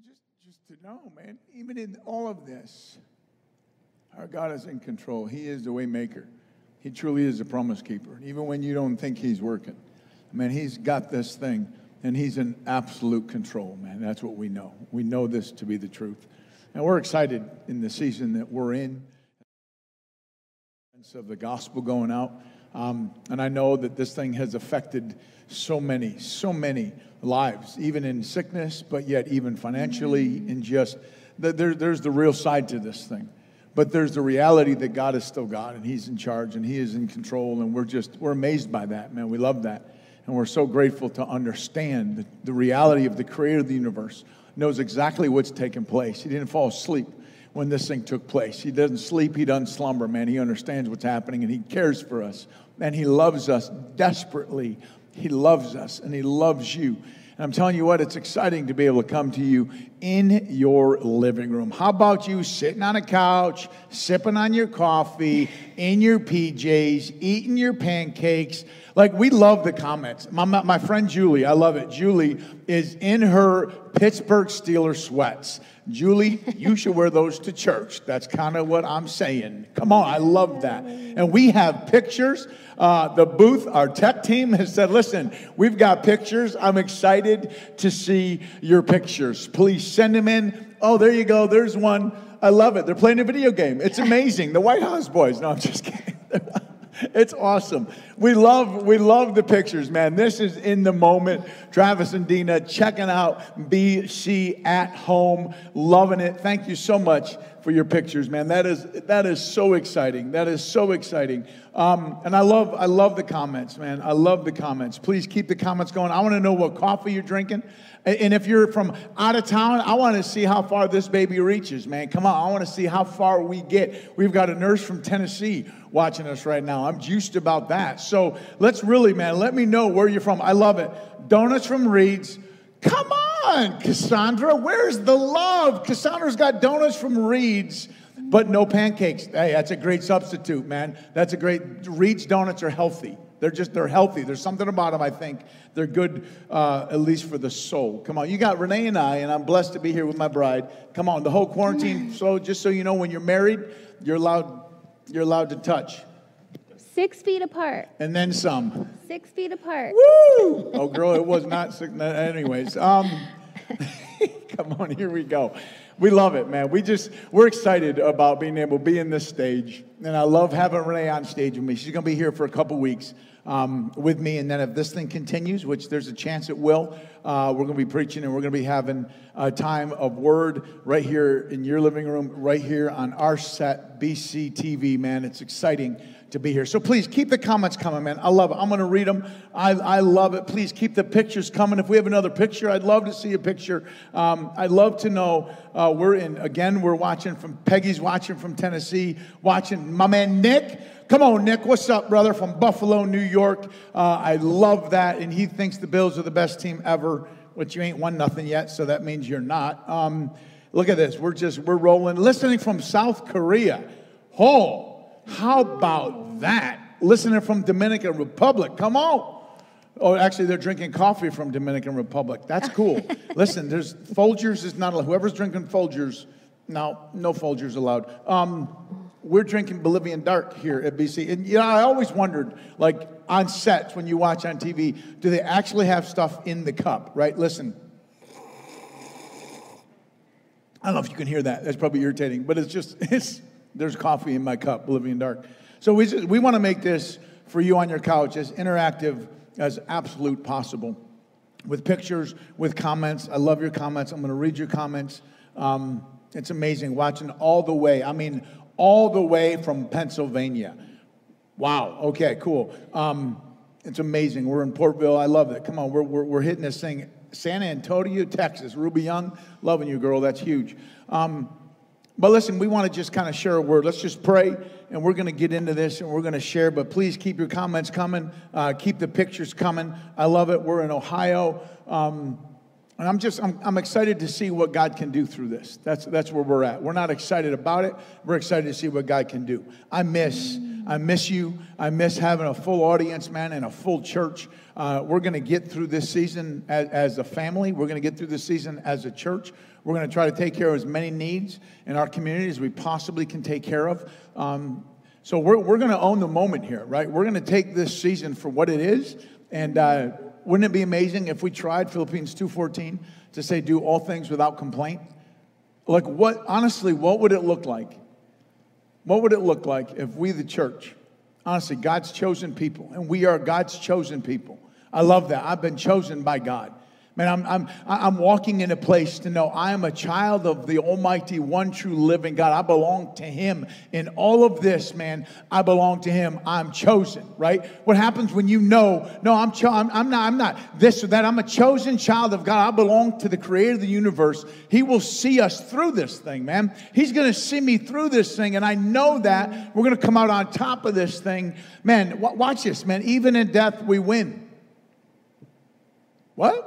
just to know, man, even in all of this, our God is in control. He is the way maker. He truly is a promise keeper. Even when you don't think he's working, man, he's got this thing, and he's in absolute control, man. That's what we know. We know this to be the truth. And we're excited in the season that we're in, of the gospel going out. And I know that this thing has affected so many lives, even in sickness, but yet even financially, and just, there's the real side to this thing. But there's the reality that God is still God, and he's in charge, and he is in control, and we're amazed by that, man. We love that. And we're so grateful to understand the reality of the creator of the universe, knows exactly what's taking place. He didn't fall asleep when this thing took place. He doesn't sleep, he doesn't slumber, man. He understands what's happening, and he cares for us. And he loves us desperately. He loves us, and he loves you. And I'm telling you what, it's exciting to be able to come to you in your living room. How about you sitting on a couch, sipping on your coffee, in your PJs, eating your pancakes? Like, we love the comments. My friend Julie, I love it. Julie is in her Pittsburgh Steelers sweats. Julie, you should wear those to church. That's kind of what I'm saying. Come on, I love that. And we have pictures. The booth, our tech team has said, listen, we've got pictures. I'm excited to see your pictures. Please send them in. Oh, there you go. There's one. I love it. They're playing a video game. It's amazing. The White House boys. No, I'm just kidding. It's awesome. We love the pictures, man. This is in the moment. Travis and Dina checking out BC at home, loving it. Thank you so much for your pictures, man. That is so exciting. That is so exciting. And I love the comments, man. I love the comments. Please keep the comments going. I want to know what coffee you're drinking. And if you're from out of town, I want to see how far this baby reaches, man. Come on, I want to see how far we get. We've got a nurse from Tennessee watching us right now. I'm juiced about that. So let's really, man, let me know where you're from. I love it. Donuts from Reed's. Come on, Cassandra. Where's the love? Cassandra's got donuts from Reed's, but no pancakes. Hey, that's a great substitute, man. That's a great, Reed's donuts are healthy. They're healthy. There's something about them, I think. They're good, at least for the soul. Come on. You got Renee and I, and I'm blessed to be here with my bride. Come on. The whole quarantine. So just so you know, when you're married, you're allowed to touch. 6 feet apart. And then some. 6 feet apart. Woo! Oh, girl, it was not 6. Anyways, come on. Here we go. We love it, man. We're excited about being able to be in this stage. And I love having Renee on stage with me. She's going to be here for a couple weeks with me. And then if this thing continues, which there's a chance it will, we're going to be preaching and we're going to be having a time of word right here in your living room, right here on our set, BC TV, man. It's exciting to be here. So please keep the comments coming, man. I love it. I'm going to read them. I love it. Please keep the pictures coming. If we have another picture, I'd love to see a picture. I'd love to know. We're watching from, Peggy's watching from Tennessee, watching my man Nick. Come on, Nick. What's up, brother? From Buffalo, New York. I love that. And he thinks the Bills are the best team ever, which you ain't won nothing yet, so that means you're not. Look at this. We're rolling. Listening from South Korea. Oh, how about that? Listening from Dominican Republic. Come on. Oh, actually, they're drinking coffee from Dominican Republic. That's cool. Listen, there's Folgers is not allowed. Whoever's drinking Folgers, no Folgers allowed. We're drinking Bolivian Dark here at BC. And, you know, I always wondered, like, on sets, when you watch on TV, do they actually have stuff in the cup, right? Listen. I don't know if you can hear that. That's probably irritating. But there's coffee in my cup, Bolivian Dark. So we want to make this, for you on your couch, as interactive as absolute possible. With pictures, with comments. I love your comments. I'm going to read your comments. It's amazing watching all the way from Pennsylvania. Wow. Okay, cool. It's amazing. We're in Portville. I love it. Come on, we're hitting this thing. San Antonio, Texas. Ruby Young, loving you, girl. That's huge. But listen, we want to just kind of share a word. Let's just pray, and we're going to get into this, and we're going to share. But please keep your comments coming. Keep the pictures coming. I love it. We're in Ohio. And I'm excited to see what God can do through this. That's where we're at. We're not excited about it. We're excited to see what God can do. I miss I miss you. I miss having a full audience, man, and a full church. We're going to get through this season as a family. We're going to get through this season as a church. We're going to try to take care of as many needs in our community as we possibly can take care of. So we're going to own the moment here, right? We're going to take this season for what it is. And wouldn't it be amazing if we tried Philippians 2:14 to say, do all things without complaint? Like honestly, what would it look like? What would it look like if we, the church, honestly, God's chosen people, and we are God's chosen people. I love that. I've been chosen by God. Man, I'm walking in a place to know I am a child of the Almighty, one true living God. I belong to Him. In all of this, man, I belong to Him. I'm chosen, right? What happens when you know, no, I'm not this or that. I'm a chosen child of God. I belong to the Creator of the universe. He will see us through this thing, man. He's going to see me through this thing, and I know that we're going to come out on top of this thing. Man, watch this, man. Even in death, we win. What?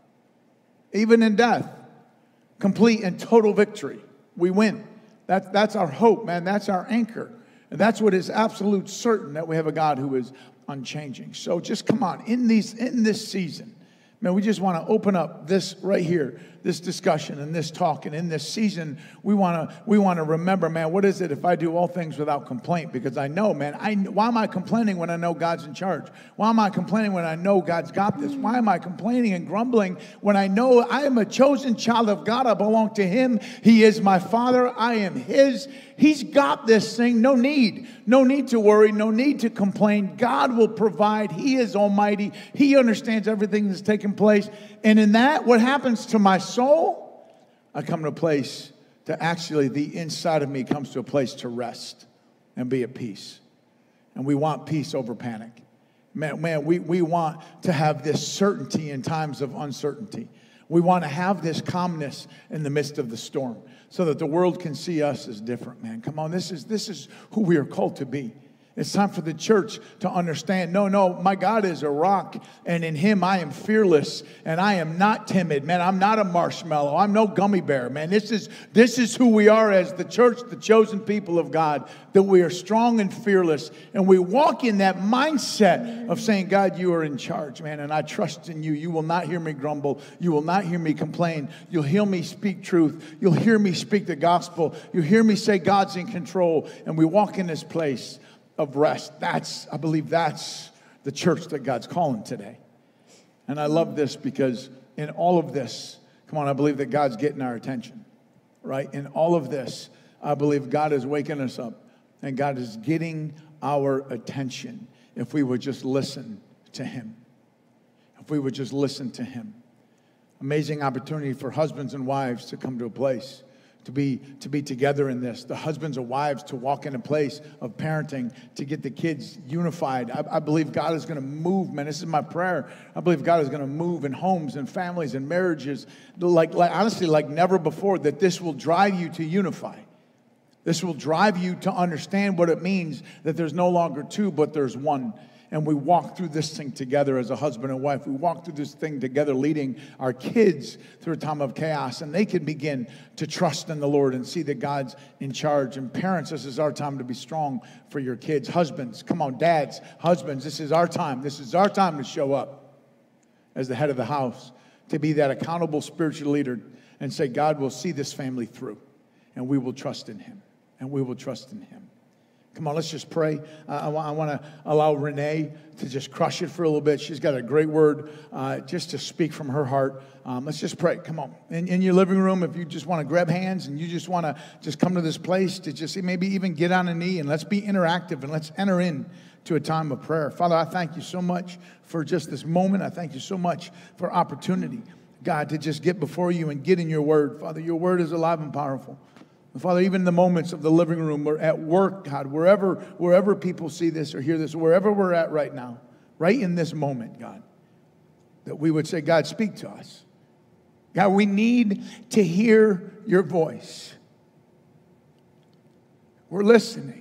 Even in death, complete and total victory. We win. That's our hope, man. That's our anchor. And that's what is absolute certain, that we have a God who is unchanging. So just come on, in this season, man, we just want to open up this right here, this discussion and this talk. And in this season, we want to remember, man, what is it if I do all things without complaint? Because I know, man, why am I complaining when I know God's in charge? Why am I complaining when I know God's got this? Why am I complaining and grumbling when I know I am a chosen child of God? I belong to Him. He is my Father. I am His. He's got this thing. No need to worry. No need to complain. God will provide. He is almighty. He understands everything that's taking place. And in that, what happens to my soul? I come to a place to actually, the inside of me comes to a place to rest and be at peace. And we want peace over panic. Man, we want to have this certainty in times of uncertainty. We want to have this calmness in the midst of the storm so that the world can see us as different, man. Come on, this is who we are called to be. It's time for the church to understand, no, my God is a rock, and in Him I am fearless, and I am not timid, man. I'm not a marshmallow. I'm no gummy bear, man. This is who we are as the church, the chosen people of God, that we are strong and fearless, and we walk in that mindset of saying, God, you are in charge, man, and I trust in you. You will not hear me grumble. You will not hear me complain. You'll hear me speak truth. You'll hear me speak the gospel. You'll hear me say God's in control, and we walk in this place of rest. I believe that's the church that God's calling today. And I love this because in all of this, come on, I believe that God's getting our attention, right? In all of this, I believe God is waking us up and God is getting our attention if we would just listen to Him. If we would just listen to Him. Amazing opportunity for husbands and wives to come to a place to be together in this. The husbands and wives to walk in a place of parenting, to get the kids unified. I believe God is going to move, man. This is my prayer. I believe God is going to move in homes and families and marriages, like honestly, like never before, that this will drive you to unify. This will drive you to understand what it means that there's no longer two, but there's one. And we walk through this thing together as a husband and wife. We walk through this thing together, leading our kids through a time of chaos. And they can begin to trust in the Lord and see that God's in charge. And parents, this is our time to be strong for your kids. Husbands, come on, dads, husbands, this is our time. This is our time to show up as the head of the house, to be that accountable spiritual leader and say, God will see this family through. And we will trust in Him. And we will trust in Him. Come on, let's just pray. I want to allow Renee to just crush it for a little bit. She's got a great word just to speak from her heart. Let's just pray. Come on. In your living room, if you just want to grab hands and you just want to just come to this place to just maybe even get on a knee and let's be interactive and let's enter in to a time of prayer. Father, I thank you so much for just this moment. I thank you so much for opportunity, God, to just get before you and get in your word. Father, your word is alive and powerful. Father, even in the moments of the living room or at work, God, wherever people see this or hear this, wherever we're at right now, right in this moment, God, that we would say, God, speak to us. God, we need to hear your voice. We're listening.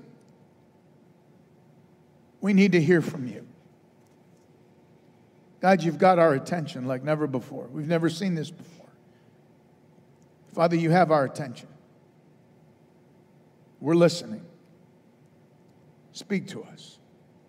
We need to hear from you. God, you've got our attention like never before. We've never seen this before. Father, you have our attention. We're listening. Speak to us.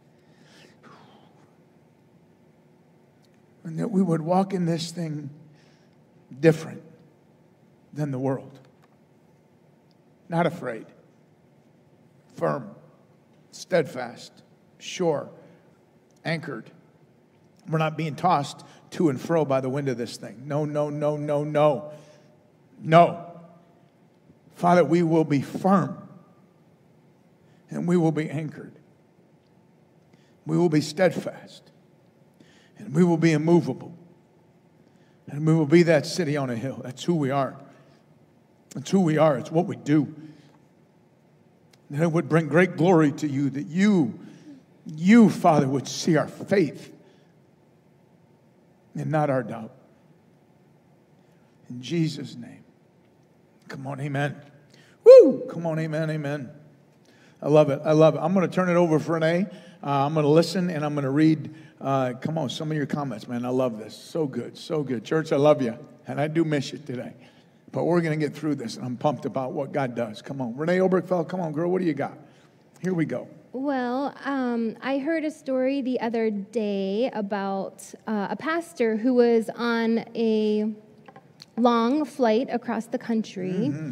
And that we would walk in this thing different than the world. Not afraid. Firm. Steadfast. Sure. Anchored. We're not being tossed to and fro by the wind of this thing. No, no, no, no, no. No. Father, we will be firm. And we will be anchored. We will be steadfast. And we will be immovable. And we will be that city on a hill. That's who we are. That's who we are. It's what we do. That it would bring great glory to you. That you, Father, would see our faith and not our doubt. In Jesus' name. Come on, amen. Woo! Come on, amen, amen. I love it. I love it. I'm going to turn it over for Renee. I'm going to listen and I'm going to read, come on, some of your comments, man. I love this. So good, so good. Church, I love you. And I do miss you today. But we're going to get through this, and I'm pumped about what God does. Come on. Renee Obergfell, come on, girl. What do you got? Here we go. Well, I heard a story the other day about a pastor who was on a long flight across the country. Mm-hmm.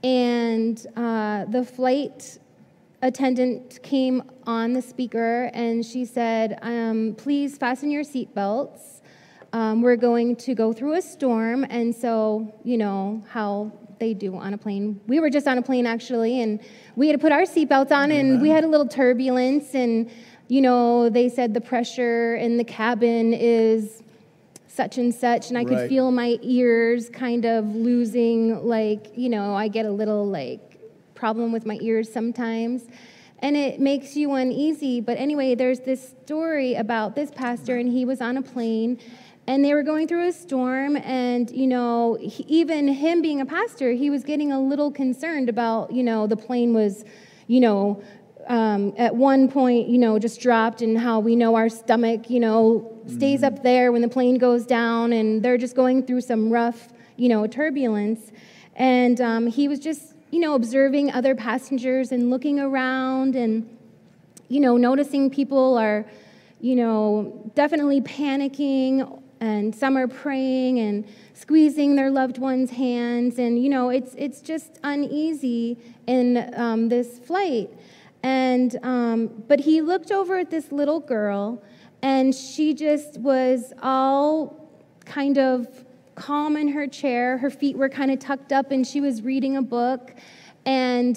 And the flight attendant came on the speaker, and she said, please fasten your seatbelts. We're going to go through a storm. And so, you know how they do on a plane. We were just on a plane, actually, and we had to put our seatbelts on, and we had a little turbulence. And, you know, they said the pressure in the cabin is such and such, and I could feel my ears kind of losing, like, you know, I get a little, like, problem with my ears sometimes, and it makes you uneasy. But anyway, there's this story about this pastor, and he was on a plane, and they were going through a storm, and, you know, even him being a pastor, he was getting a little concerned about, you know, the plane was, you know, at one point, you know, just dropped, and how we know our stomach, you know, stays up there when the plane goes down, and they're just going through some rough, you know, turbulence. And he was just, you know, observing other passengers and looking around and, you know, noticing people are, you know, definitely panicking, and some are praying and squeezing their loved ones' hands. And, you know, it's just uneasy in this flight. And but he looked over at this little girl, and she just was all kind of calm in her chair. Her feet were kind of tucked up, and she was reading a book. And,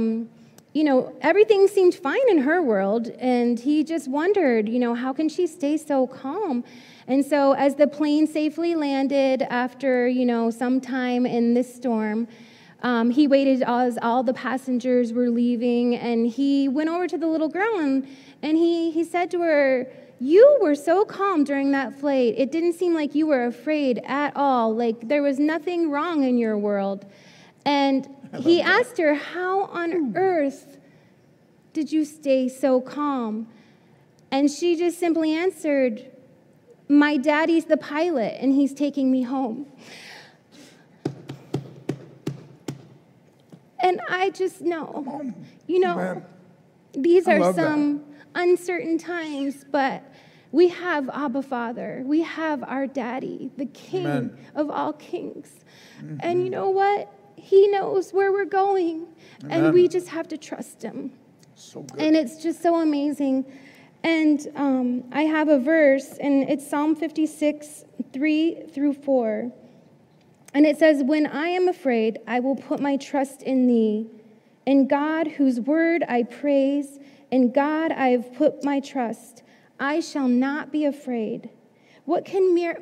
you know, everything seemed fine in her world. And he just wondered, you know, how can she stay so calm? And so as the plane safely landed after, you know, some time in this storm, he waited as all the passengers were leaving, and he went over to the little girl, and he said to her, "You were so calm during that flight. It didn't seem like you were afraid at all. Like there was nothing wrong in your world." And he asked her, "How on earth did you stay so calm?" And she just simply answered, "My daddy's the pilot, and he's taking me home." And I just know, you know, these are some uncertain times, but we have Abba Father. We have our daddy, the King of all kings. Mm-hmm. And you know what? He knows where we're going, and we just have to trust him. So good. And it's just so amazing. And I have a verse, and it's Psalm 56, 3-4. And it says, "When I am afraid, I will put my trust in thee. In God, whose word I praise, in God I have put my trust. I shall not be afraid. What can mere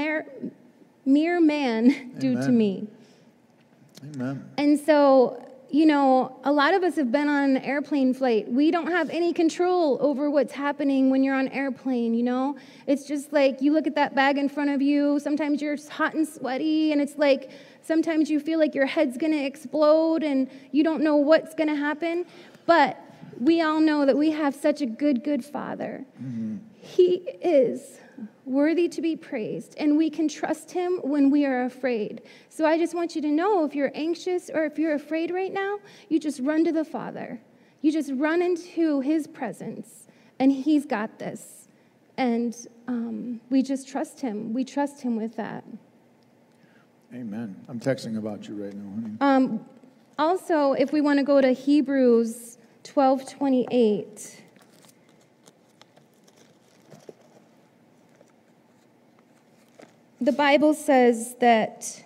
man do to me?" Amen. And so, you know, a lot of us have been on an airplane flight. We don't have any control over what's happening when you're on an airplane, you know? It's just like you look at that bag in front of you. Sometimes you're hot and sweaty, and it's like sometimes you feel like your head's going to explode and you don't know what's going to happen. But we all know that we have such a good Father. Mm-hmm. He is worthy to be praised, and we can trust him when we are afraid. So I just want you to know, if you're anxious or if you're afraid right now, you just run to the Father. You just run into his presence, and he's got this. And we just trust him. We trust him with that. Amen. I'm texting about you right now, honey. Also, if we want to go to Hebrews 12:28. The Bible says that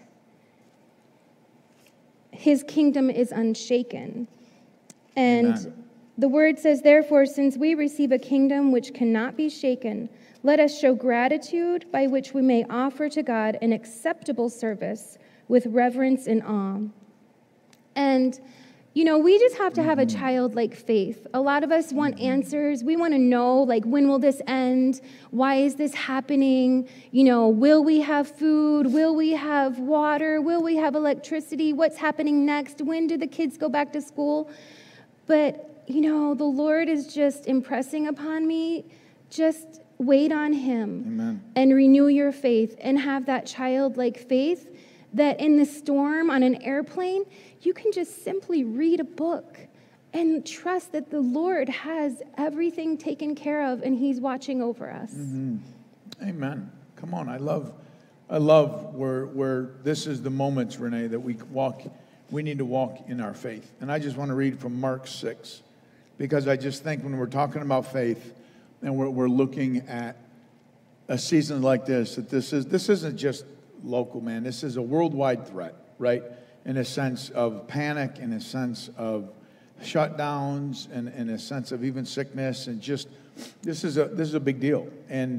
his kingdom is unshaken. And Amen. The word says, therefore, since we receive a kingdom which cannot be shaken, let us show gratitude by which we may offer to God an acceptable service with reverence and awe. And, we just have to have a childlike faith. A lot of us want answers. We want to know, when will this end? Why is this happening? Will we have food? Will we have water? Will we have electricity? What's happening next? When do the kids go back to school? But, the Lord is just impressing upon me, just wait on him. Amen. And renew your faith and have that childlike faith that in the storm on an airplane, you can just simply read a book and trust that the Lord has everything taken care of and he's watching over us. Mm-hmm. Amen. Come on. I love where this is the moments, Renee, that we need to walk in our faith. And I just want to read from Mark 6, because I just think when we're talking about faith and we're looking at a season like this, that this isn't just local, man. This is a worldwide threat, right? In a sense of panic, in a sense of shutdowns, and in a sense of even sickness, and just this is a big deal. And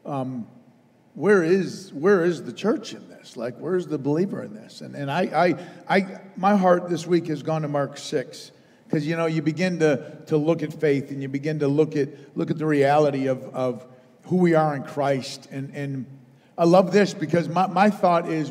where is the church in this? Where's the believer in this? And I my heart this week has gone to Mark 6, because you begin to look at faith, and you begin to look at the reality of who we are in Christ. And I love this, because my thought is,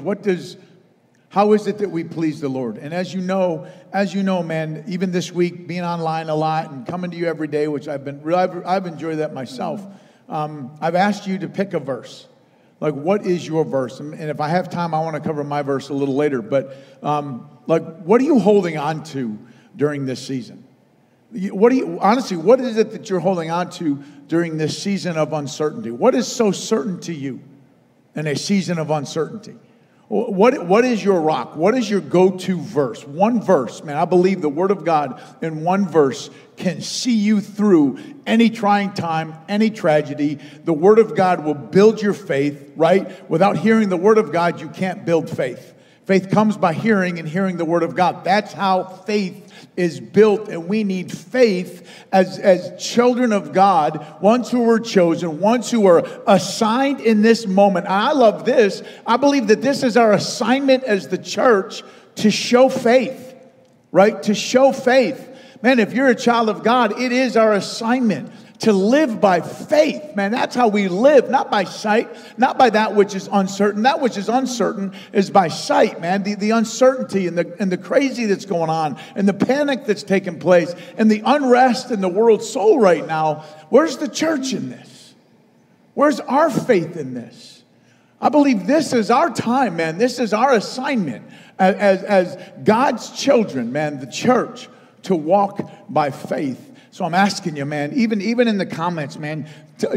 how is it that we please the Lord? And as you know, man, even this week, being online a lot and coming to you every day, which I've enjoyed that myself. I've asked you to pick a verse. What is your verse? And if I have time, I want to cover my verse a little later. But what are you holding on to during this season? What is it that you're holding on to during this season of uncertainty? What is so certain to you in a season of uncertainty? What is your rock? What is your go-to verse? One verse, man. I believe the Word of God in one verse can see you through any trying time, any tragedy. The Word of God will build your faith, right? Without hearing the Word of God, you can't build faith. Faith comes by hearing, and hearing the Word of God. That's how faith is built, and we need faith as children of God, ones who were chosen, ones who are assigned in this moment. And I love this. I believe that this is our assignment as the church, to show faith, right? To show faith. Man, if you're a child of God, it is our assignment to live by faith. Man, that's how we live, not by sight, not by that which is uncertain. That which is uncertain is by sight, man. The uncertainty and the crazy that's going on, and the panic that's taking place, and the unrest in the world's soul right now. Where's the church in this? Where's our faith in this? I believe this is our time, man. This is our assignment as God's children, man, the church, to walk by faith. So I'm asking you, man, even in the comments, man,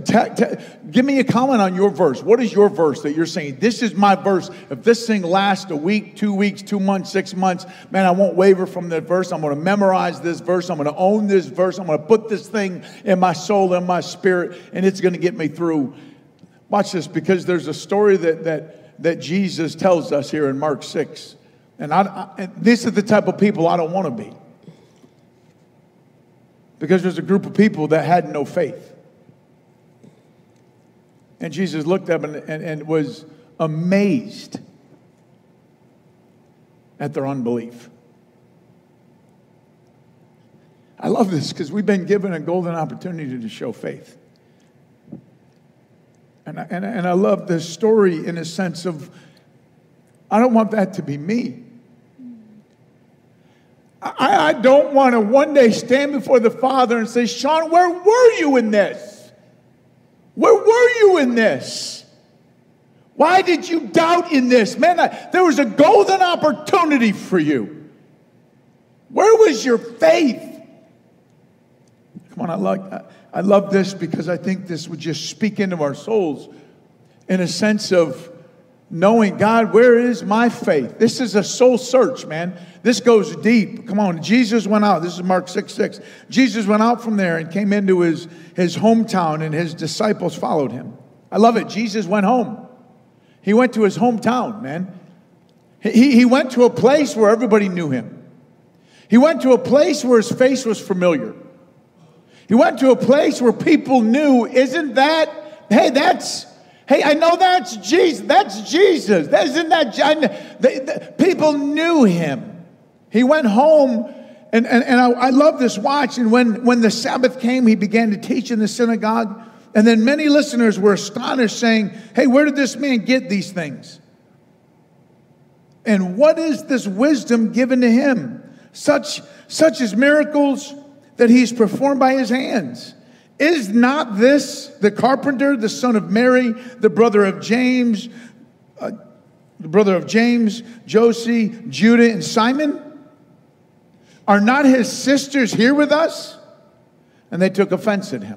give me a comment on your verse. What is your verse that you're saying? This is my verse. If this thing lasts a week, 2 weeks, 2 months, 6 months, man, I won't waver from that verse. I'm going to memorize this verse. I'm going to own this verse. I'm going to put this thing in my soul, in my spirit, and it's going to get me through. Watch this, because there's a story that Jesus tells us here in Mark 6. And this is the type of people I don't want to be. Because there's a group of people that had no faith. And Jesus looked up and was amazed at their unbelief. I love this, because we've been given a golden opportunity to show faith. And I love this story in a sense of, I don't want that to be me. I don't want to one day stand before the Father and say, Sean, where were you in this? Where were you in this? Why did you doubt in this? Man, there was a golden opportunity for you. Where was your faith? Come on, I love this because I think this would just speak into our souls in a sense of knowing, God, where is my faith? This is a soul search, man. This goes deep. Come on, Jesus went out. This is Mark 6:6. Jesus went out from there and came into his hometown, and his disciples followed him. I love it. Jesus went home. He went to his hometown, man. He went to a place where everybody knew him. He went to a place where his face was familiar. He went to a place where people knew, isn't that, hey, I know that's Jesus. That's Jesus. Isn't that, people knew him. He went home, and I love this. Watch, and when the Sabbath came, he began to teach in the synagogue, and then many listeners were astonished, saying, hey, where did this man get these things? And what is this wisdom given to him? Such as miracles that he's performed by his hands. Is not this the carpenter, the son of Mary, the brother of James, Josie, Judah, and Simon? Are not his sisters here with us? And they took offense at him.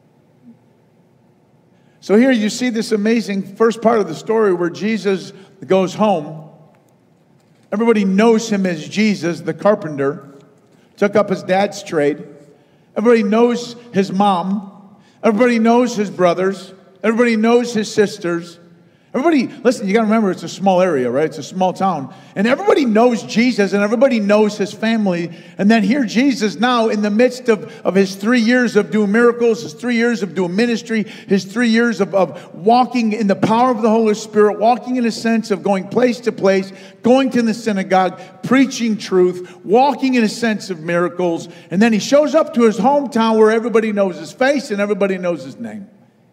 So here you see this amazing first part of the story where Jesus goes home. Everybody knows him as Jesus, the carpenter. Took up his dad's trade. Everybody knows his mom. Everybody knows his brothers. Everybody knows his sisters. Everybody, listen, you got to remember it's a small area, right? It's a small town. And everybody knows Jesus and everybody knows his family. And then here Jesus now in the midst of his 3 years of doing miracles, his 3 years of doing ministry, his 3 years of walking in the power of the Holy Spirit, walking in a sense of going place to place, going to the synagogue, preaching truth, walking in a sense of miracles. And then he shows up to his hometown where everybody knows his face and everybody knows his name.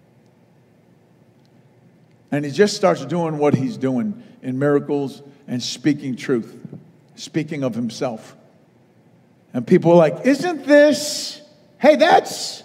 And he just starts doing what he's doing in miracles and speaking truth, speaking of himself. And people are like, isn't this, hey, that's...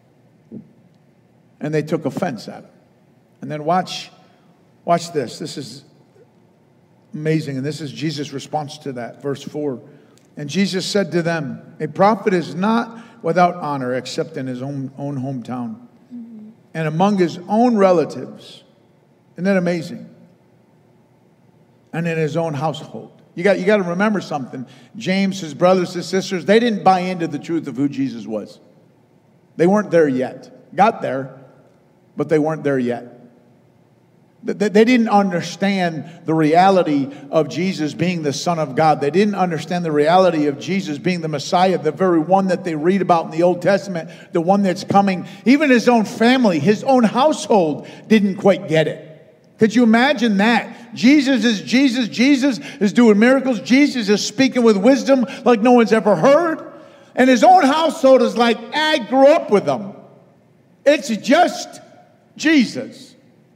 And they took offense at him. And then watch this. This is amazing. And this is Jesus' response to that, verse 4. And Jesus said to them, a prophet is not without honor except in his own hometown and among his own relatives. Isn't that amazing? And in his own household. You got to remember something. James, his brothers, his sisters, they didn't buy into the truth of who Jesus was. They weren't there yet. Got there, but they weren't there yet. They didn't understand the reality of Jesus being the Son of God. They didn't understand the reality of Jesus being the Messiah, the very one that they read about in the Old Testament, the one that's coming. Even his own family, his own household didn't quite get it. Could you imagine that? Jesus is Jesus. Jesus is doing miracles. Jesus is speaking with wisdom like no one's ever heard. And his own household is like, I grew up with him. It's just Jesus.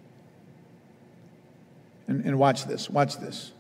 And watch this. Watch this.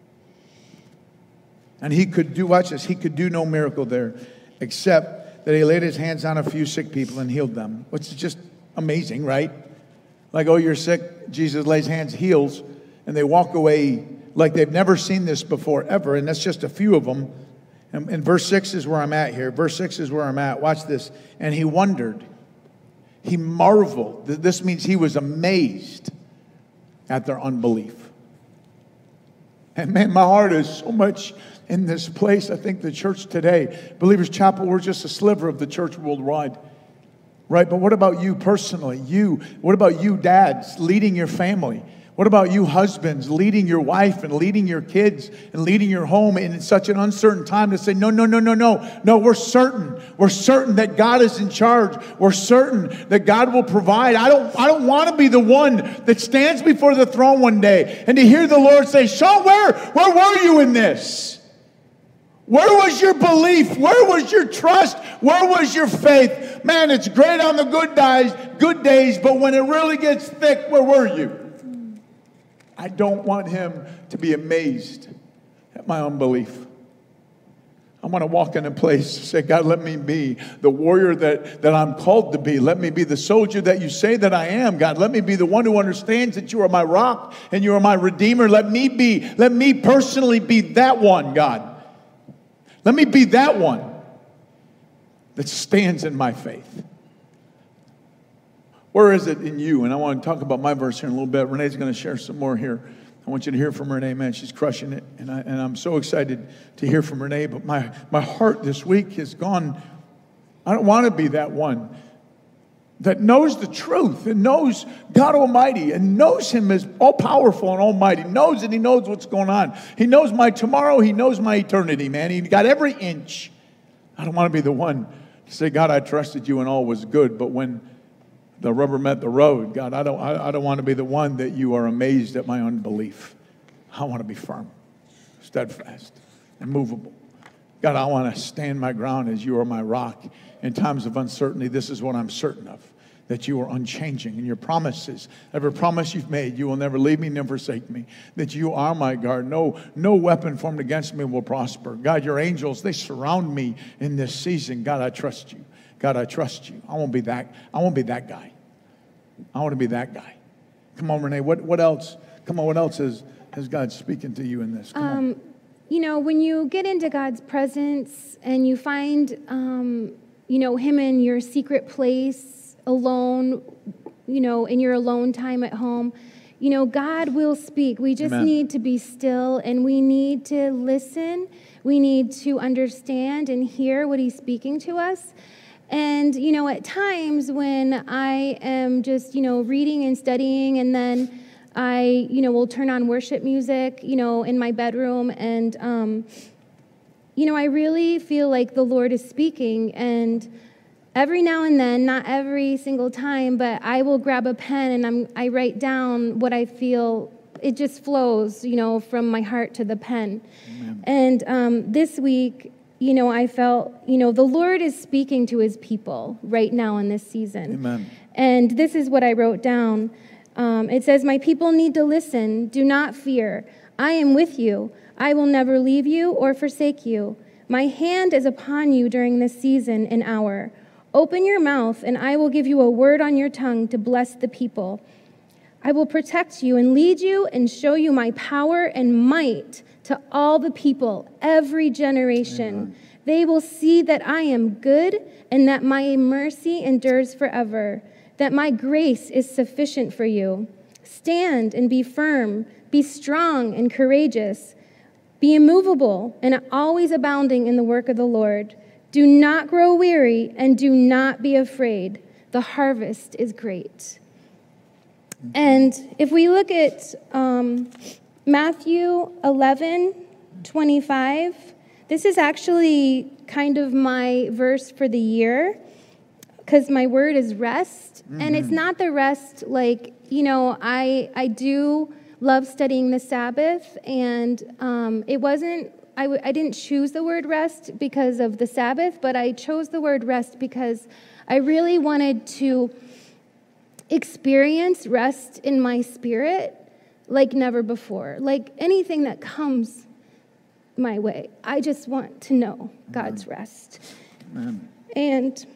And he could do, watch this, he could do no miracle there except that he laid his hands on a few sick people and healed them, which is just amazing, right? Like, oh, you're sick. Jesus lays hands, heals, and they walk away like they've never seen this before, ever. And that's just a few of them. And verse 6 is where I'm at here. Verse 6 is where I'm at. Watch this. And he wondered. He marveled. This means he was amazed at their unbelief. And man, my heart is so much in this place. I think the church today, Believers Chapel, we're just a sliver of the church worldwide. Right, but what about you personally? What about you dads leading your family? What about you husbands leading your wife and leading your kids and leading your home in such an uncertain time to say, no, we're certain. We're certain that God is in charge. We're certain that God will provide. I don't want to be the one that stands before the throne one day and to hear the Lord say, Sean, where were you in this? Where was your belief? Where was your trust? Where was your faith? Man, it's great on the good days, but when it really gets thick, where were you? I don't want him to be amazed at my unbelief. I want to walk in a place and say, God, let me be the warrior that I'm called to be. Let me be the soldier that you say that I am, God. Let me be the one who understands that you are my rock and you are my redeemer. Let me personally be that one, God. Let me be that one. that stands in my faith? Where is it in you? And I want to talk about my verse here in a little bit. Renee's going to share some more here. I want you to hear from Renee, man. She's crushing it. And I'm so excited to hear from Renee. But my heart this week has gone, I don't want to be that one that knows the truth and knows God Almighty and knows Him as all-powerful and almighty, knows that He knows what's going on. He knows my tomorrow. He knows my eternity, man. He got every inch. I don't want to be the one to say, God, I trusted you and all was good. But when the rubber met the road, God, I don't want to be the one that you are amazed at my unbelief. I want to be firm, steadfast, immovable. God, I want to stand my ground as you are my rock. In times of uncertainty, this is what I'm certain of, that you are unchanging. And your promises, every promise you've made, you will never leave me, never forsake me, that you are my guard. No weapon formed against me will prosper. God, your angels, they surround me in this season. God, I trust you. God, I trust you. I won't be that guy. I want to be that guy. Come on, Renee. What else? Come on, what else has God speaking to you in this? Come on. You know, when you get into God's presence and you find, Him in your secret place, alone, in your alone time at home, God will speak. We just need to be still, and we need to listen. We need to understand and hear what He's speaking to us. And, at times when I am just, reading and studying, and then I, will turn on worship music, in my bedroom, and, I really feel like the Lord is speaking, and every now and then, not every single time, but I will grab a pen and I write down what I feel. It just flows, from my heart to the pen. Amen. And this week, I felt, the Lord is speaking to His people right now in this season. Amen. And this is what I wrote down. It says, "My people need to listen. Do not fear. I am with you. I will never leave you or forsake you. My hand is upon you during this season and hour. Open your mouth, and I will give you a word on your tongue to bless the people. I will protect you and lead you and show you my power and might to all the people, every generation. Amen. They will see that I am good and that my mercy endures forever, that my grace is sufficient for you. Stand and be firm, be strong and courageous. Be immovable and always abounding in the work of the Lord. Do not grow weary and do not be afraid. The harvest is great." And if we look at Matthew 11:25, this is actually kind of my verse for the year, because my word is rest. Mm-hmm. And it's not the rest like, I do love studying the Sabbath, and it wasn't, I didn't choose the word rest because of the Sabbath, but I chose the word rest because I really wanted to experience rest in my spirit like never before. Like anything that comes my way, I just want to know God's rest. Amen. And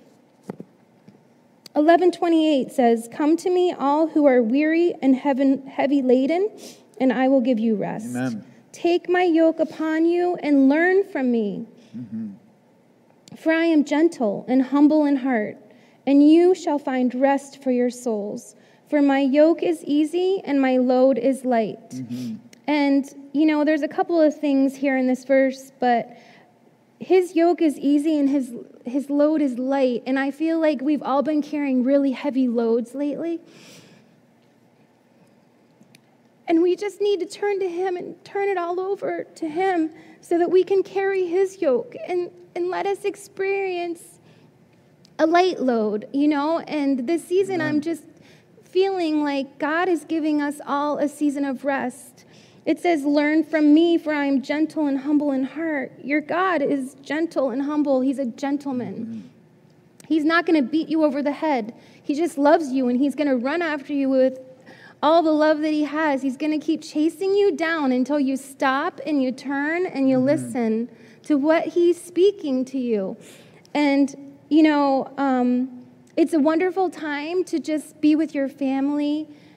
11:28 says, "Come to me, all who are weary and heavy laden, and I will give you rest. Amen. Take my yoke upon you and learn from me. Mm-hmm. For I am gentle and humble in heart, and you shall find rest for your souls. For my yoke is easy and my load is light." Mm-hmm. And, there's a couple of things here in this verse, but His yoke is easy and his load is light. And I feel like we've all been carrying really heavy loads lately. And we just need to turn to Him and turn it all over to Him so that we can carry His yoke and let us experience a light load, And this season, I'm just feeling like God is giving us all a season of rest. It says, "Learn from me, for I am gentle and humble in heart." Your God is gentle and humble. He's a gentleman. Mm-hmm. He's not going to beat you over the head. He just loves you, and He's going to run after you with all the love that He has. He's going to keep chasing you down until you stop and you turn and you listen to what He's speaking to you. And, it's a wonderful time to just be with your family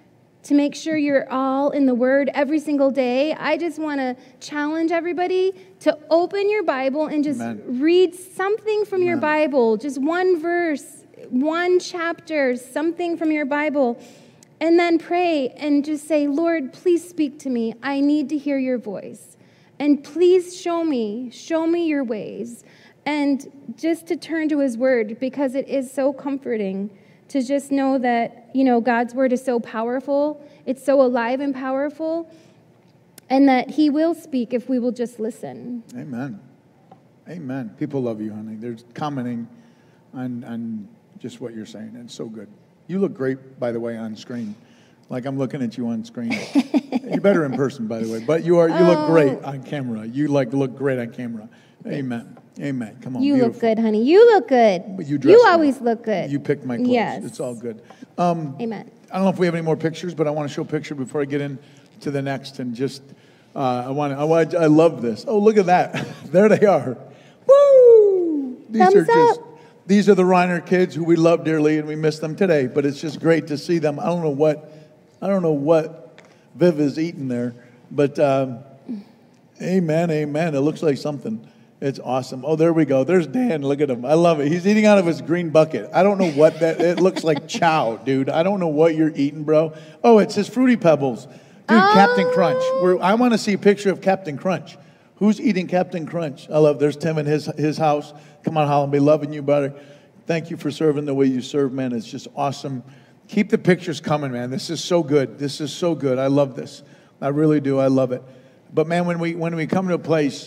to make sure you're all in the Word every single day, I just want to challenge everybody to open your Bible and just read something from your Bible, just one verse, one chapter, something from your Bible, and then pray and just say, Lord, please speak to me. I need to hear your voice. And please show me your ways. And just to turn to his word, because it is so comforting to just know that, God's word is so powerful. It's so alive and powerful. And that he will speak if we will just listen. Amen. Amen. People love you, honey. They're commenting on just what you're saying. It's so good. You look great, by the way, on screen. Like I'm looking at you on screen. You're better in person, by the way. But you look great on camera. You look great on camera. Amen. Amen. Come on. You beautiful. look good, honey. You look good. But you always look good. You picked my clothes. Yes. It's all good. Amen. I don't know if we have any more pictures, but I want to show a picture before I get into the next. And just, I love this. Oh, look at that. There they are. Woo! These are the Reiner kids who we love dearly, and we miss them today. But it's just great to see them. I don't know what Viv is eating there, but amen. It looks like something. It's awesome. Oh, there we go. There's Dan. Look at him. I love it. He's eating out of his green bucket. I don't know what that. It looks like chow, dude. I don't know what you're eating, bro. Oh, it's his Fruity Pebbles, dude. Captain Crunch. I want to see a picture of Captain Crunch. Who's eating Captain Crunch? I love. There's Tim in his house. Come on, Holland. Be loving you, brother. Thank you for serving the way you serve, man. It's just awesome. Keep the pictures coming, man. This is so good. This is so good. I love this. I really do. I love it. But man, when we come to a place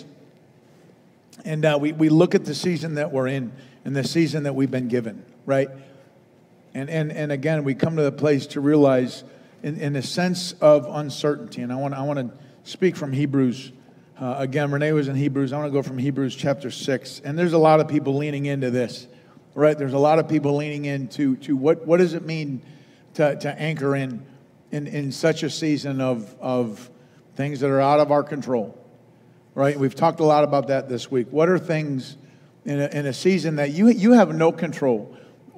and we look at the season that we're in and the season that we've been given, right? And again, we come to the place to realize in a sense of uncertainty. And I want to speak from Hebrews. Again, Renee was in Hebrews. I want to go from Hebrews chapter 6. And there's a lot of people leaning into this, right? There's a lot of people leaning into what does it mean to anchor in such a season of things that are out of our control, right? We've talked a lot about that this week. What are things in a season that you have no control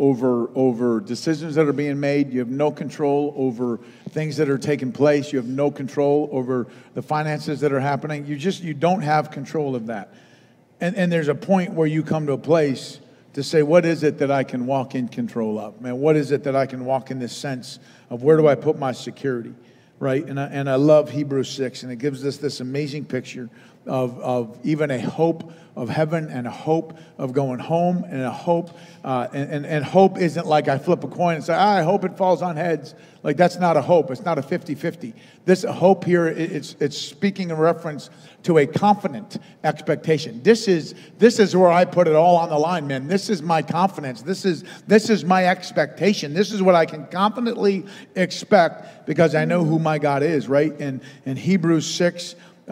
over decisions that are being made? You have no control over things that are taking place. You have no control over the finances that are happening. You don't have control of that. And there's a point where you come to a place to say, what is it that I can walk in control of? Man, what is it that I can walk in this sense of where do I put my security, right? And I love Hebrews 6, and it gives us this amazing picture of even a hope of heaven and a hope of going home and a hope, and hope isn't like I flip a coin and say, I hope it falls on heads. Like that's not a hope. It's not a 50-50. This hope here, it's speaking in reference to a confident expectation. This is where I put it all on the line, man. This is my confidence. This is my expectation. This is what I can confidently expect because I know who my God is, right? And in Hebrews 6,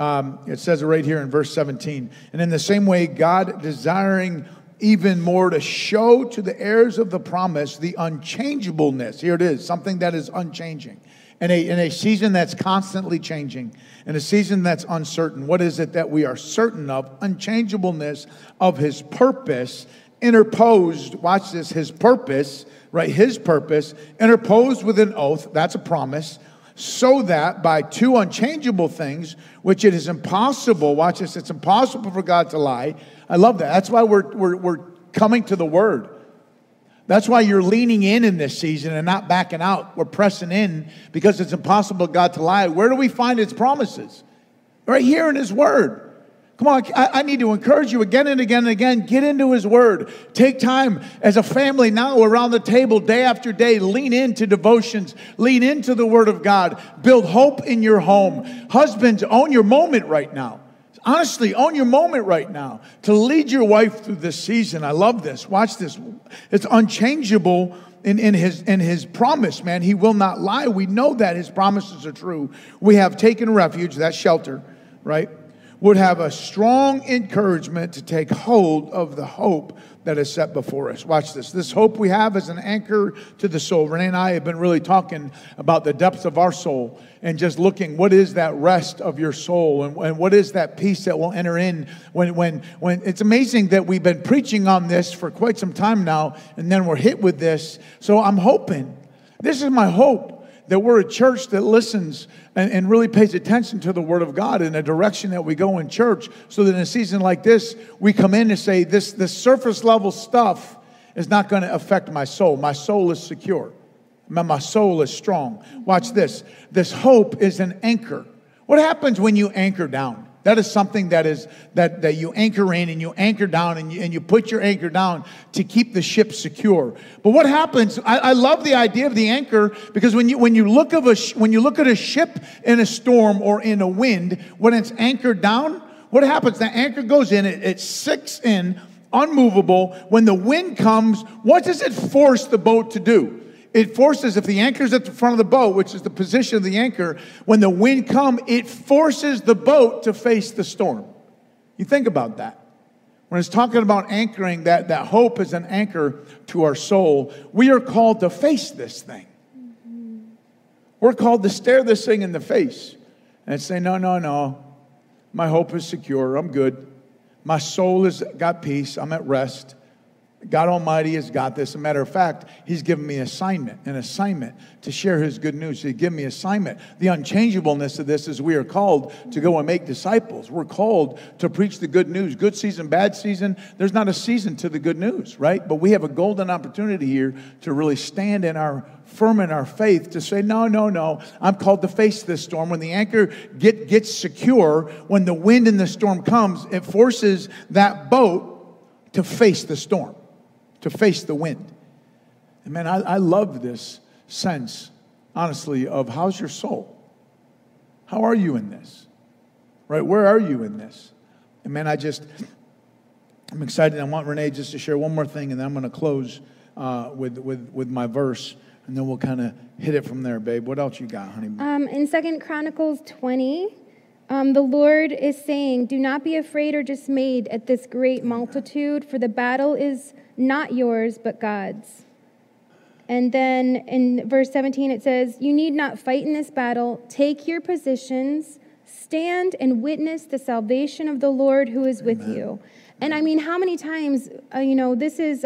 it says it right here in verse 17. And in the same way, God desiring even more to show to the heirs of the promise the unchangeableness. Here it is, something that is unchanging. In a season that's constantly changing, in a season that's uncertain. What is it that we are certain of? Unchangeableness of his purpose, interposed, watch this, his purpose, right? His purpose, interposed with an oath, that's a promise, so that by two unchangeable things, which it is impossible, watch this, it's impossible for God to lie. I love that. That's why we're coming to the Word. That's why you're leaning in this season and not backing out. We're pressing in because it's impossible for God to lie. Where do we find His promises? Right here in His Word. Come on, I need to encourage you again and again and again. Get into His Word. Take time as a family now around the table day after day. Lean into devotions. Lean into the Word of God. Build hope in your home. Husbands, own your moment right now. Honestly, own your moment right now to lead your wife through this season. I love this. Watch this. It's unchangeable in his promise, man. He will not lie. We know that His promises are true. We have taken refuge, that shelter, right? Would have a strong encouragement to take hold of the hope that is set before us. Watch this. This hope we have is an anchor to the soul. Renee and I have been really talking about the depths of our soul and just looking, what is that rest of your soul and what is that peace that will enter in when it's amazing that we've been preaching on this for quite some time now and then we're hit with this. So I'm hoping, this is my hope, that we're a church that listens and really pays attention to the Word of God in the direction that we go in church, so that in a season like this, we come in and say, this surface level stuff is not going to affect my soul. My soul is secure. My soul is strong. Watch this. This hope is an anchor. What happens when you anchor down? That is something that you anchor in and you anchor down and you put your anchor down to keep the ship secure. But what happens? I love the idea of the anchor, because when you look at a ship in a storm or in a wind, when it's anchored down, what happens? The anchor goes in, it sinks in, unmovable. When the wind comes, what does it force the boat to do? It forces, if the anchor's at the front of the boat, which is the position of the anchor, when the wind comes, it forces the boat to face the storm. You think about that. When it's talking about anchoring, that hope is an anchor to our soul. We are called to face this thing. We're called to stare this thing in the face and say, no. My hope is secure. I'm good. My soul has got peace. I'm at rest. God Almighty has got this. As a matter of fact, He's given me an assignment to share His good news. He's given me an assignment. The unchangeableness of this is we are called to go and make disciples. We're called to preach the good news. Good season, bad season. There's not a season to the good news, right? But we have a golden opportunity here to really stand firm in our faith, to say, no. I'm called to face this storm. When the anchor gets secure, when the wind and the storm comes, it forces that boat to face the storm, to face the wind. And man, I love this sense, honestly, of how's your soul? How are you in this? Right? Where are you in this? And man, I'm excited. I want Renee just to share one more thing, and then I'm going to close with my verse, and then we'll kind of hit it from there, babe. What else you got, honey? In 2 Chronicles 20, the Lord is saying, do not be afraid or dismayed at this great multitude, for the battle is not yours, but God's. And then in verse 17, it says, you need not fight in this battle. Take your positions, stand and witness the salvation of the Lord who is with you. And I mean, how many times, this is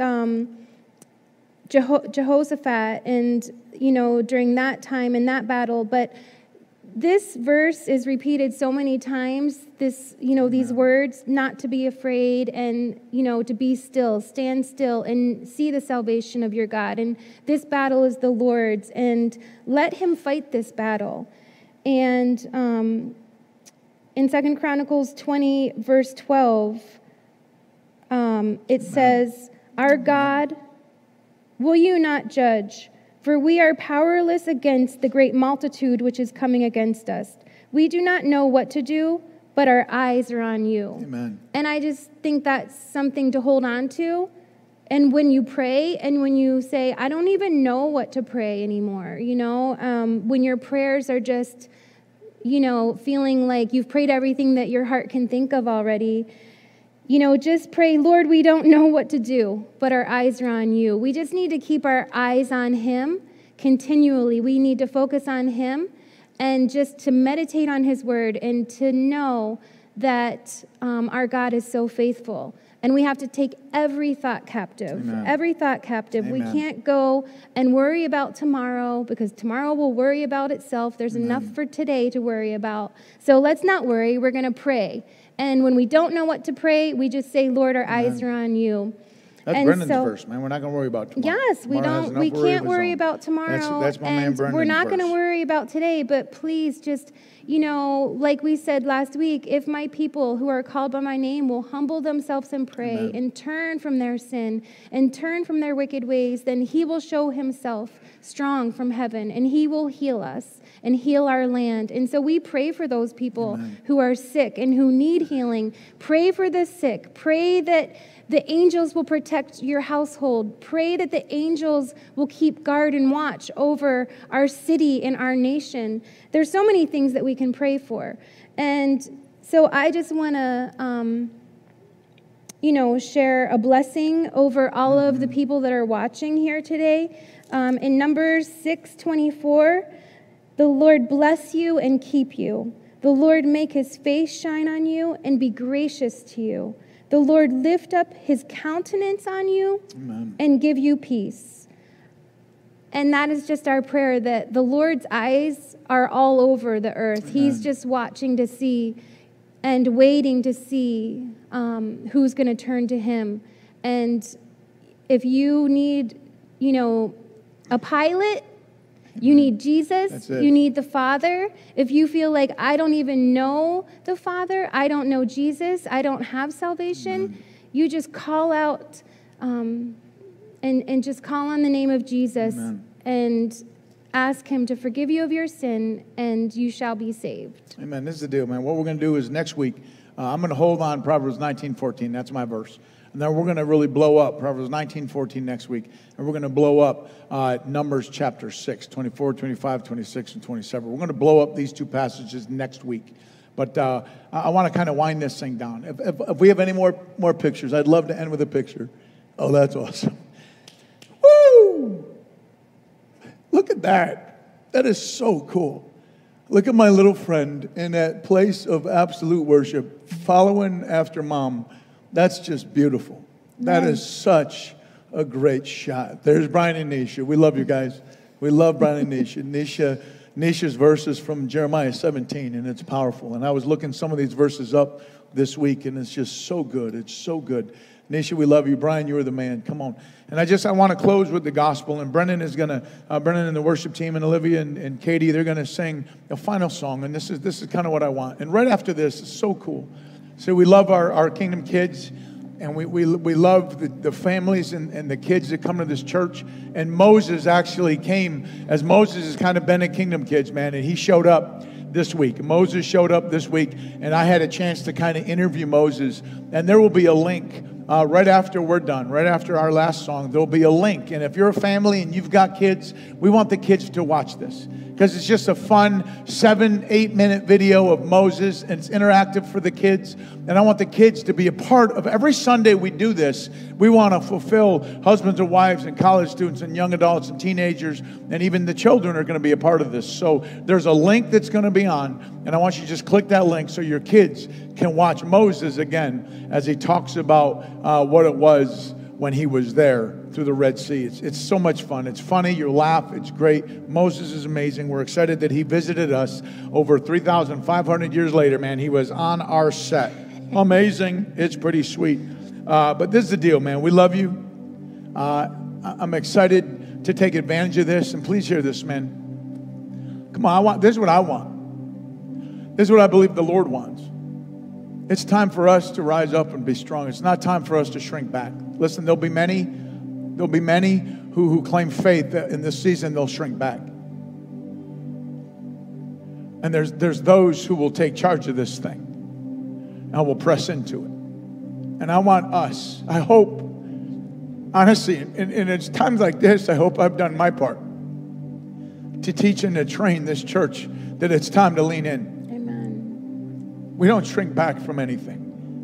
Jehoshaphat and, during that time in that battle, but this verse is repeated so many times, these words, not to be afraid and, to be still, stand still and see the salvation of your God. And this battle is the Lord's, and let Him fight this battle. And in 2 Chronicles 20, verse 12, it says, our God, will you not judge? For we are powerless against the great multitude which is coming against us. We do not know what to do, but our eyes are on you. Amen. And I just think that's something to hold on to. And when you pray and when you say, I don't even know what to pray anymore, when your prayers are just, feeling like you've prayed everything that your heart can think of already, just pray, Lord, we don't know what to do, but our eyes are on you. We just need to keep our eyes on Him continually. We need to focus on Him and just to meditate on His word and to know that our God is so faithful. And we have to take every thought captive. Amen. Every thought captive. Amen. We can't go and worry about tomorrow, because tomorrow will worry about itself. There's enough for today to worry about. So let's not worry. We're going to pray. And when we don't know what to pray, we just say, Lord, our eyes are on you. That's and Brendan's so, verse, man. We're not going to worry about tomorrow. Yes, we Tomorrow don't. We can't worry about tomorrow. That's my man and Brendan's we're not going to verse. worry about today. But please, just like we said last week, if my people who are called by my name will humble themselves and pray Amen. and turn from their sin and turn from their wicked ways, then He will show Himself strong from heaven, and He will heal us and heal our land. And so we pray for those people who are sick and who need healing. Pray for the sick. Pray that the angels will protect your household. Pray that the angels will keep guard and watch over our city and our nation. There's so many things that we can pray for. And so I just want to, share a blessing over all of the people that are watching here today. In Numbers 6:24, the Lord bless you and keep you. The Lord make His face shine on you and be gracious to you. The Lord lift up His countenance on you Amen. and give you peace. And that is just our prayer, that the Lord's eyes are all over the earth. Amen. He's just watching to see and waiting to see who's going to turn to him. And if you need, a pilot, you need Jesus, you need the Father. If you feel like, I don't even know the Father, I don't know Jesus, I don't have salvation, you just call out and just call on the name of Jesus. Amen. And ask him to forgive you of your sin, and you shall be saved. Amen. This is the deal, man. What we're going to do is next week, I'm going to hold on Proverbs 19:14. That's my verse. And then we're going to really blow up Proverbs 19:14 next week. And we're going to blow up Numbers chapter 6, 24, 25, 26, and 27. We're going to blow up these two passages next week. But I want to kind of wind this thing down. If we have any more pictures, I'd love to end with a picture. Oh, that's awesome. Woo! Look at that. That is so cool. Look at my little friend in that place of absolute worship, following after mom. That's just beautiful. That is such a great shot. There's Brian and Nisha. We love you guys. We love Brian and Nisha. Nisha's verses from Jeremiah 17, and it's powerful. And I was looking some of these verses up this week, and it's just so good. It's so good. Nisha, we love you. Brian, you are the man. Come on. And I want to close with the gospel. And Brendan is going to, Brendan and the worship team, and Olivia and Katie, they're going to sing a final song. And this is kind of what I want. And right after this, it's so cool. So we love our Kingdom kids, and we love the families and the kids that come to this church. And Moses actually came, as Moses has kind of been at Kingdom Kids, man, and he showed up this week. Moses showed up this week, and I had a chance to kind of interview Moses. And there will be a link right after we're done, right after our last song, there'll be a link. And if you're a family and you've got kids, we want the kids to watch this, because it's just a fun 7-8 minute video of Moses, and it's interactive for the kids. And I want the kids to be a part of every Sunday we do this. We want to fulfill husbands and wives and college students and young adults and teenagers, and even the children are going to be a part of this. So there's a link that's going to be on, and I want you to just click that link so your kids can watch Moses again as he talks about what it was when he was there through the Red Sea. It's so much fun. It's funny. You laugh. It's great. Moses is amazing. We're excited that he visited us over 3,500 years later, man. He was on our set. Amazing. It's pretty sweet. But this is the deal, man. We love you. I'm excited to take advantage of this. And please hear this, man. Come on. This is what I want. This is what I believe the Lord wants. It's time for us to rise up and be strong. It's not time for us to shrink back. Listen, there'll be many who claim faith that in this season they'll shrink back. And there's those who will take charge of this thing and will press into it. And I want us, I hope, honestly, and it's times like this, I hope I've done my part to teach and to train this church that it's time to lean in. We don't shrink back from anything.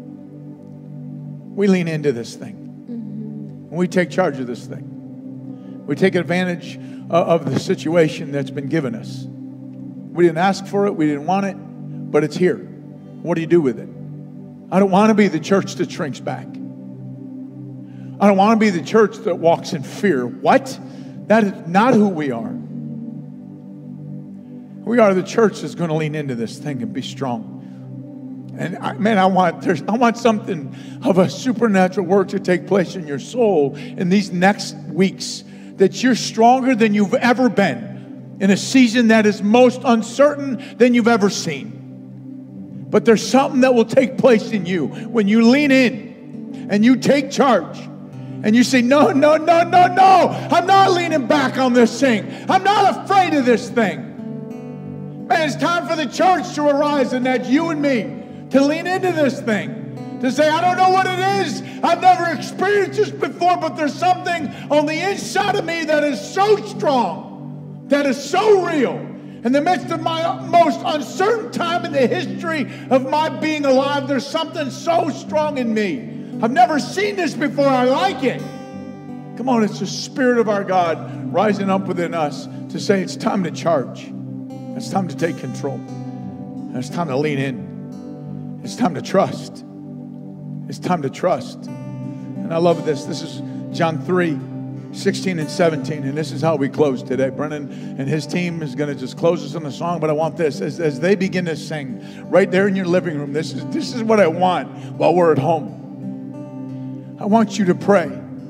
We lean into this thing. And we take charge of this thing. We take advantage of the situation that's been given us. We didn't ask for it. We didn't want it. But it's here. What do you do with it? I don't want to be the church that shrinks back. I don't want to be the church that walks in fear. What? That is not who we are. We are the church that's going to lean into this thing and be strong. And I want something of a supernatural work to take place in your soul in these next weeks, that you're stronger than you've ever been in a season that is most uncertain than you've ever seen. But there's something that will take place in you when you lean in and you take charge and you say, no, I'm not leaning back on this thing. I'm not afraid of this thing. Man, it's time for the church to arise, and that's you and me. To lean into this thing. To say, I don't know what it is. I've never experienced this before, but there's something on the inside of me that is so strong, that is so real. In the midst of my most uncertain time in the history of my being alive, there's something so strong in me. I've never seen this before. I like it. Come on, it's the Spirit of our God rising up within us to say it's time to charge. It's time to take control. It's time to lean in. It's time to trust. It's time to trust. And I love this. This is John 3. 16 and 17, and this is how we close today. Brennan and his team is going to just close us on a song, but I want this. As they begin to sing, right there in your living room, this is what I want while we're at home. I want you to pray.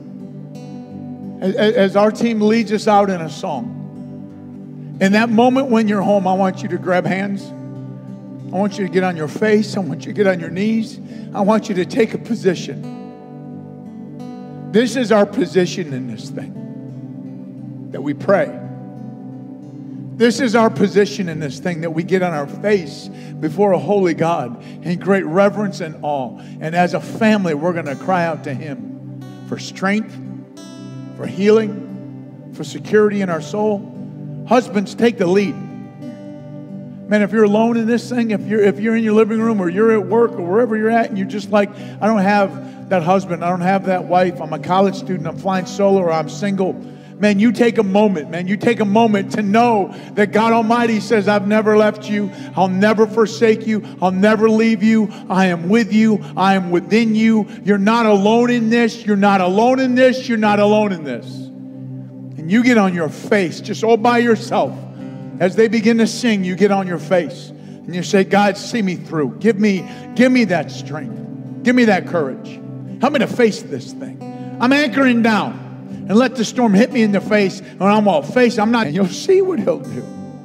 As our team leads us out in a song, in that moment when you're home, I want you to grab hands. I want you to get on your face. I want you to get on your knees. I want you to take a position. This is our position in this thing, that we pray. This is our position in this thing, that we get on our face before a holy God in great reverence and awe. And as a family, we're going to cry out to Him for strength, for healing, for security in our soul. Husbands, take the lead. Man, if you're alone in this thing, if you're in your living room or you're at work or wherever you're at and you're just like, I don't have that husband, I don't have that wife, I'm a college student, I'm flying solo, or I'm single. Man, you take a moment, you take a moment to know that God Almighty says, I've never left you, I'll never forsake you, I'll never leave you, I am with you, I am within you. You're not alone in this, you're not alone in this, you're not alone in this. And you get on your face, just all by yourself. As they begin to sing, you get on your face and you say, God, see me through. Give me that strength. Give me that courage. Help me to face this thing. I'm anchoring down. And let the storm hit me in the face. And I'm all face. I'm not. And you'll see what He'll do.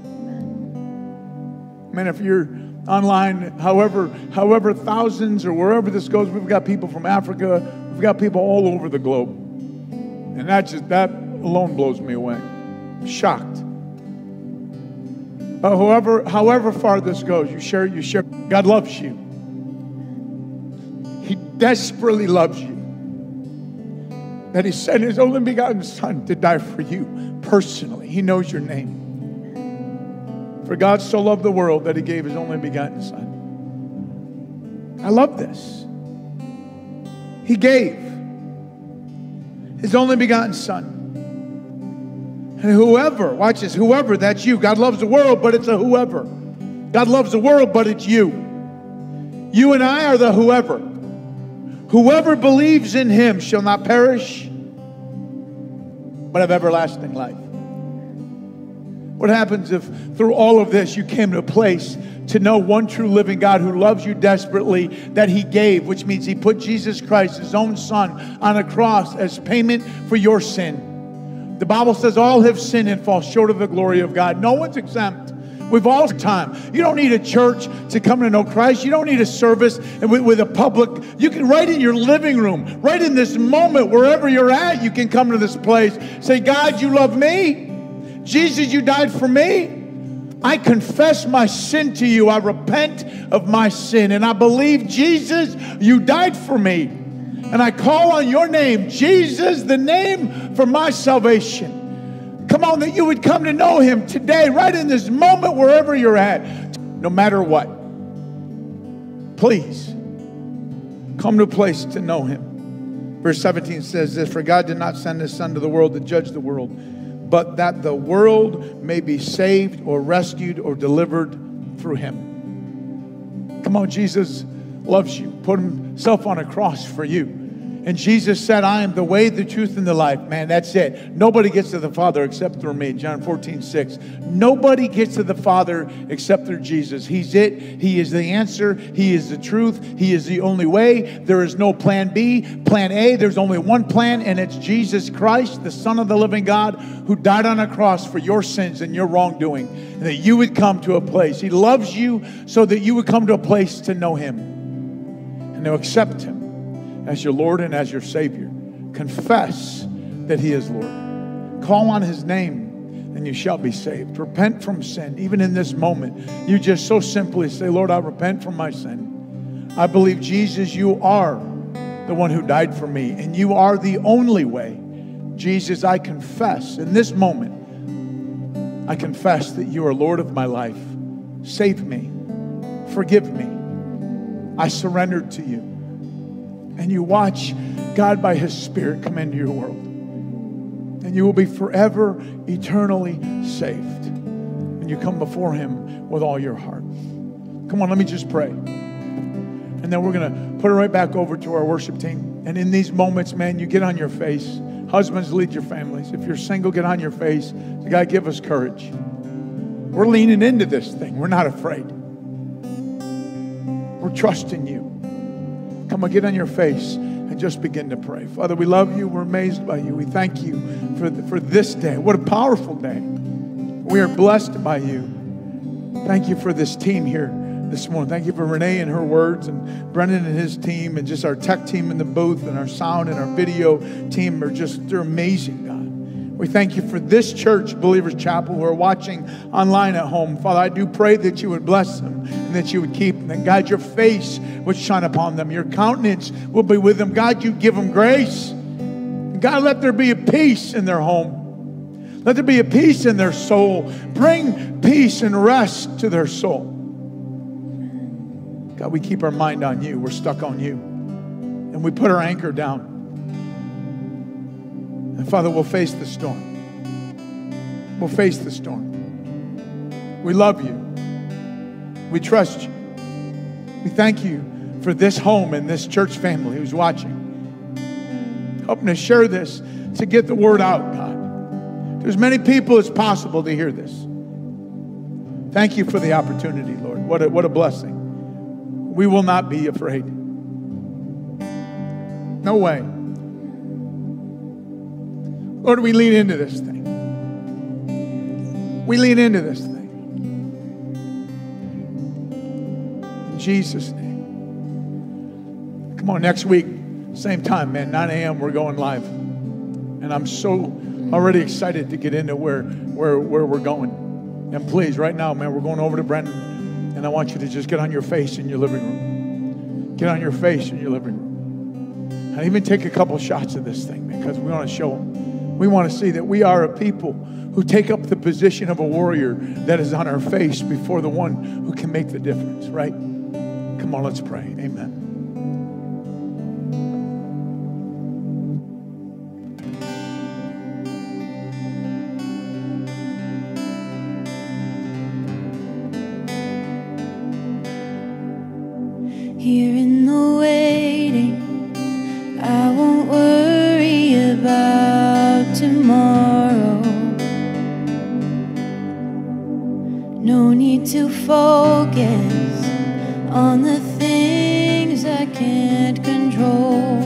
Man, if you're online, however thousands or wherever this goes, we've got people from Africa. We've got people all over the globe. And that alone blows me away. I'm shocked. But however far this goes, you share. God loves you. He desperately loves you. That He sent His only begotten Son to die for you personally. He knows your name. For God so loved the world that He gave His only begotten Son. I love this. He gave His only begotten Son. And whoever, watch this, whoever, that's you. God loves the world, but it's a whoever. God loves the world, but it's you. You and I are the whoever. Whoever believes in Him shall not perish, but have everlasting life. What happens if through all of this you came to a place to know one true living God who loves you desperately, that He gave, which means He put Jesus Christ, His own Son, on a cross as payment for your sin. The Bible says all have sinned and fall short of the glory of God. No one's exempt. We've all time. You don't need a church to come to know Christ. You don't need a service with a public. You can, right in your living room, right in this moment, wherever you're at, you can come to this place. Say, God, you love me. Jesus, you died for me. I confess my sin to you. I repent of my sin. And I believe, Jesus, you died for me. And I call on your name, Jesus, the name for my salvation. Come on, that you would come to know Him today, right in this moment, wherever you're at, no matter what. Please, come to a place to know Him. Verse 17 says this, for God did not send His Son to the world to judge the world, but that the world may be saved or rescued or delivered through Him. Come on, Jesus loves you, put Himself on a cross for you. And Jesus said, I am the way, the truth, and the life. Man, that's it. Nobody gets to the Father except through me. John 14:6. Nobody gets to the Father except through Jesus. He's it. He is the answer. He is the truth. He is the only way. There is no plan B, plan A. There's only one plan, and it's Jesus Christ, the Son of the living God, who died on a cross for your sins and your wrongdoing. And that you would come to a place. He loves you so that you would come to a place to know Him and to accept Him as your Lord and as your Savior. Confess that He is Lord. Call on His name and you shall be saved. Repent from sin. Even in this moment, you just so simply say, Lord, I repent from my sin. I believe, Jesus, you are the one who died for me and you are the only way. Jesus, I confess in this moment, I confess that you are Lord of my life. Save me. Forgive me. I surrender to you. And you watch God by His Spirit come into your world. And you will be forever, eternally saved. And you come before Him with all your heart. Come on, let me just pray. And then we're going to put it right back over to our worship team. And in these moments, man, you get on your face. Husbands, lead your families. If you're single, get on your face. God, give us courage. We're leaning into this thing. We're not afraid. We're trusting you. Come on, get on your face and just begin to pray. Father, we love you. We're amazed by you. We thank you for this day. What a powerful day. We are blessed by you. Thank you for this team here this morning. Thank you for Renee and her words, and Brendan and his team, and just our tech team in the booth, and our sound and our video team they're amazing, God. We thank you for this church, Believers Chapel, who are watching online at home. Father, I do pray that you would bless them and that you would keep them. And God, your face would shine upon them. Your countenance will be with them. God, you give them grace. God, let there be a peace in their home. Let there be a peace in their soul. Bring peace and rest to their soul. God, we keep our mind on you. We're stuck on you. And we put our anchor down. And Father, we'll face the storm. We'll face the storm. We love you. We trust you. We thank you for this home and this church family who's watching. Helping to share this, to get the word out, God. To as many people as possible to hear this. Thank you for the opportunity, Lord. What a blessing. We will not be afraid. No way. Lord, we lean into this thing. We lean into this thing. In Jesus' name. Come on, next week, same time, man, 9 a.m., we're going live. And I'm so already excited to get into where we're going. And please, right now, man, we're going over to Brendan. And I want you to just get on your face in your living room. Get on your face in your living room. And even take a couple shots of this thing, because we want to show them. We want to see that we are a people who take up the position of a warrior that is on our face before the one who can make the difference, right? Come on, let's pray. Amen. Here in the waiting, I won't worry about tomorrow. No need to focus on the things I can't control.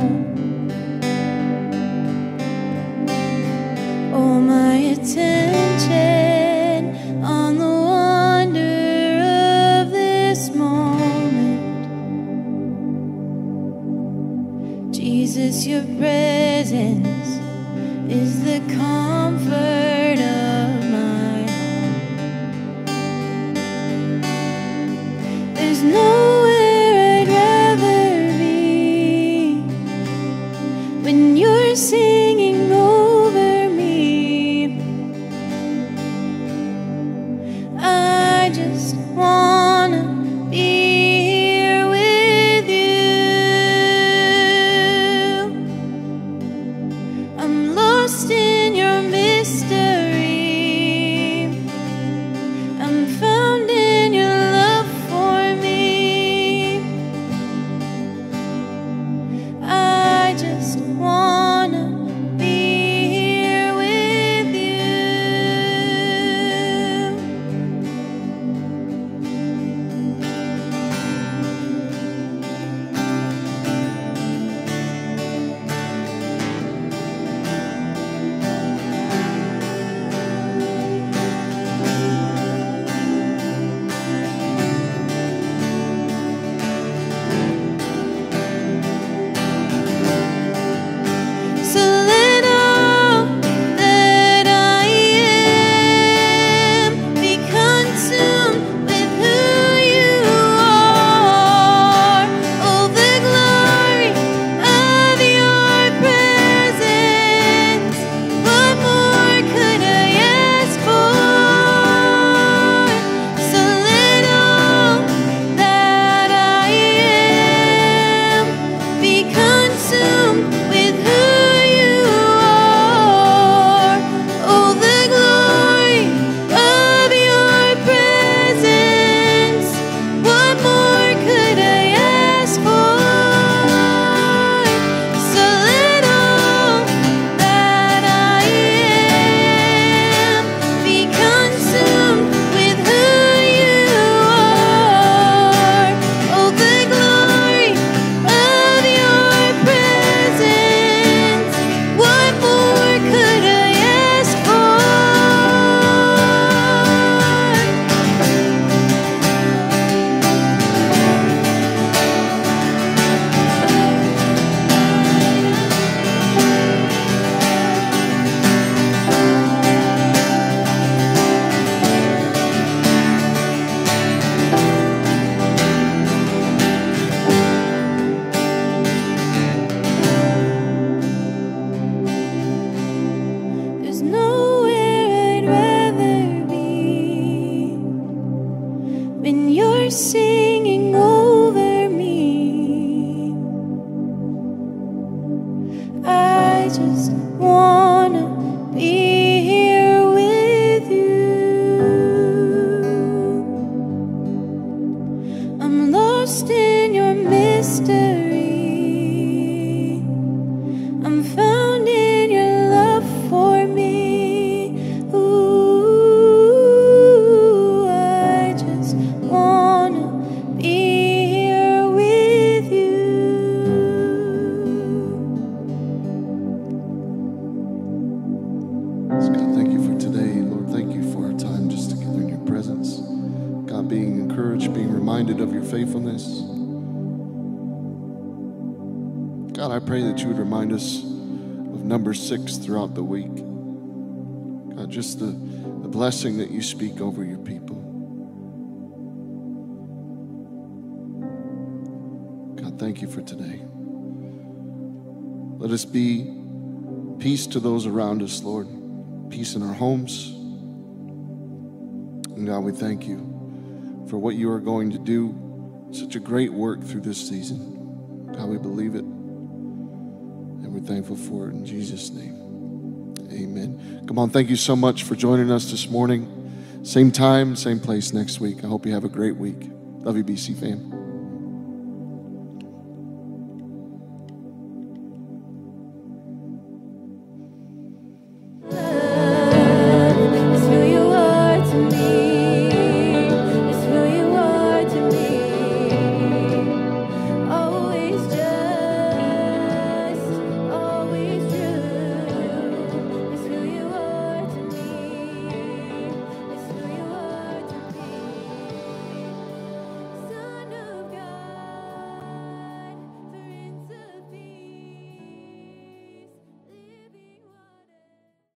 All my attention on the wonder of this moment. Jesus, your presence is the comfort of my heart. There's nowhere I'd rather be when you're singing over me. I just wanna be here with you. I'm lost in your mystery. God, I pray that you would remind us of number 6 throughout the week. God, just the blessing that you speak over your people. God, thank you for today. Let us be peace to those around us, Lord. Peace in our homes. And God, we thank you for what you are going to do. Such a great work through this season. God, we believe it. And we're thankful for it in Jesus' name. Amen. Come on, thank you so much for joining us this morning. Same time, same place next week. I hope you have a great week. Love you, BC fam.